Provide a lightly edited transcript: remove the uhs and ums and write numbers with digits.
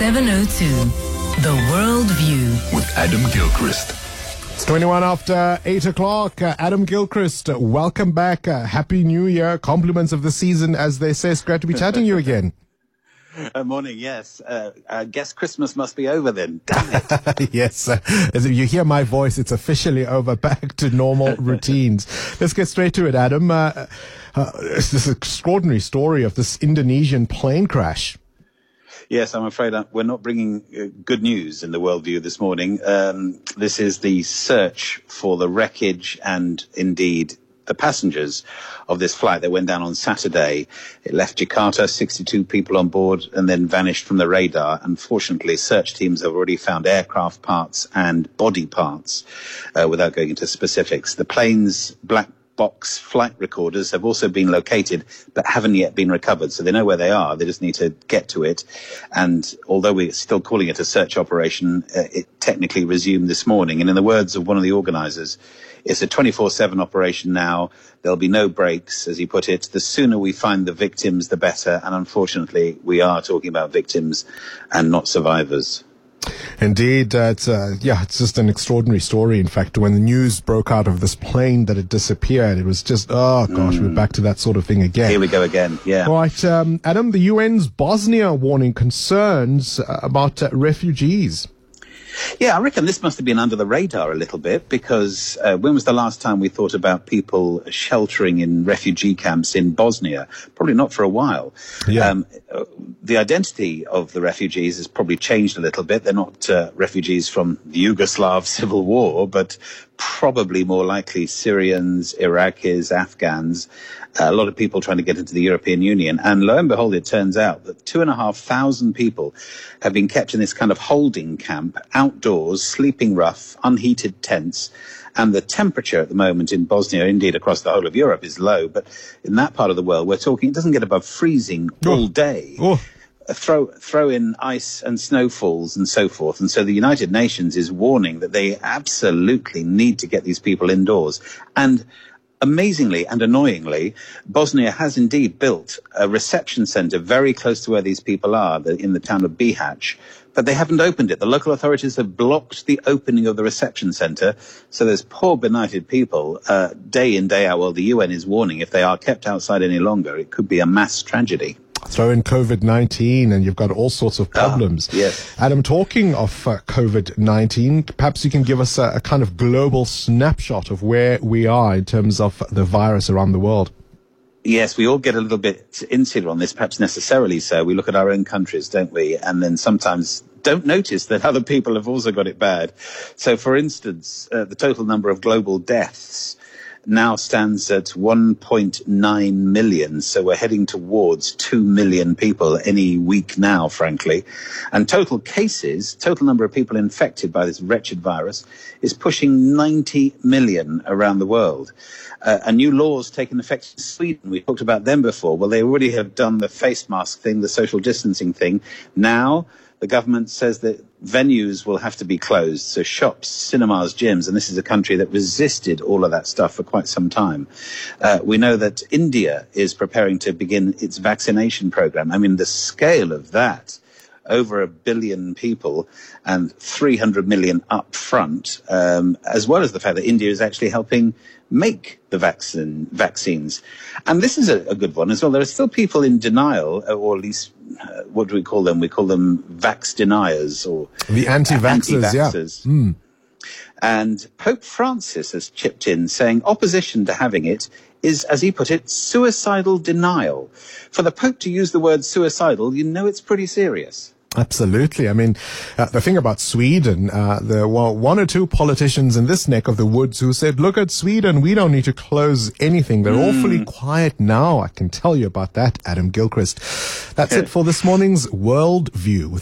702. The World View with Adam Gilchrist. It's 21 after 8 o'clock. Adam Gilchrist, welcome back. Happy New Year. Compliments of the season, as they say. It's great to be chatting to you again. Morning, yes. I guess Christmas must be over then. Damn it. Yes. As you hear my voice, it's officially over. Back to normal routines. Let's get straight to it, Adam. It's this extraordinary story of this Indonesian plane crash. Yes, I'm afraid we're not bringing good news in the Worldview this morning. This is the search for the wreckage and indeed the passengers of this flight that went down on Saturday. It left Jakarta, 62 people on board, and then vanished from the radar. Unfortunately, search teams have already found aircraft parts and body parts, without going into specifics. The plane's black box flight recorders have also been located but haven't yet been recovered, so they know where they are. They just need to get to it. And although we're still calling it a search operation, it technically resumed this morning. And in the words of one of the organisers, it's a 24/7 operation now. There'll be no breaks, as he put it. The sooner we find the victims, the better. And unfortunately, we are talking about victims and not survivors. Indeed, it's just an extraordinary story. In fact, when the news broke out of this plane that it disappeared, it was just, we're back to that sort of thing again. Here we go again, yeah. All right, Adam, the UN's Bosnia warning concerns about refugees. Yeah, I reckon this must have been under the radar a little bit, because when was the last time we thought about people sheltering in refugee camps in Bosnia? Probably not for a while. Yeah. The identity of the refugees has probably changed a little bit. They're not refugees from the Yugoslav civil war, but probably more likely Syrians, Iraqis, Afghans, a lot of people trying to get into the European Union. And lo and behold, it turns out that 2,500 people have been kept in this kind of holding camp, outdoors, sleeping rough, unheated tents. And the temperature at the moment in Bosnia, indeed across the whole of Europe, is low. But in that part of the world, we're talking, it doesn't get above freezing all day. Throw in ice and snowfalls and so forth. And so the United Nations is warning that they absolutely need to get these people indoors. And amazingly and annoyingly, Bosnia has indeed built a reception centre very close to where these people are, in the town of Bihać, but they haven't opened it. The local authorities have blocked the opening of the reception centre, so there's poor benighted people day in, day out. Well, the UN is warning if they are kept outside any longer, it could be a mass tragedy. Throw in COVID-19 and you've got all sorts of problems. Yes. Adam, talking of COVID-19, perhaps you can give us a kind of global snapshot of where we are in terms of the virus around the world. Yes, we all get a little bit insular on this, perhaps necessarily so. We look at our own countries, don't we? And then sometimes don't notice that other people have also got it bad. So, for instance, the total number of global deaths now stands at 1.9 million. So we're heading towards 2 million people any week now, frankly. And total cases, total number of people infected by this wretched virus is pushing 90 million around the world. And new laws taking effect in Sweden. We talked about them before. Well, they already have done the face mask thing, the social distancing thing. Now the government says that venues will have to be closed, so shops, cinemas, gyms, and this is a country that resisted all of that stuff for quite some time. We know that India is preparing to begin its vaccination program. I mean, the scale of that, over 1 billion people and 300 million up front, as well as the fact that India is actually helping make the vaccines. And this is a good one as well. There are still people in denial, or at least, what do we call them? We call them vax deniers, or the anti-vaxxers, yeah. And Pope Francis has chipped in saying opposition to having it is, as he put it, suicidal denial. For the Pope to use the word suicidal, you know it's pretty serious. Absolutely. I mean, the thing about Sweden, there were one or two politicians in this neck of the woods who said, look at Sweden, we don't need to close anything. They're awfully quiet now. I can tell you about that, Adam Gilchrist. That's it for this morning's World View.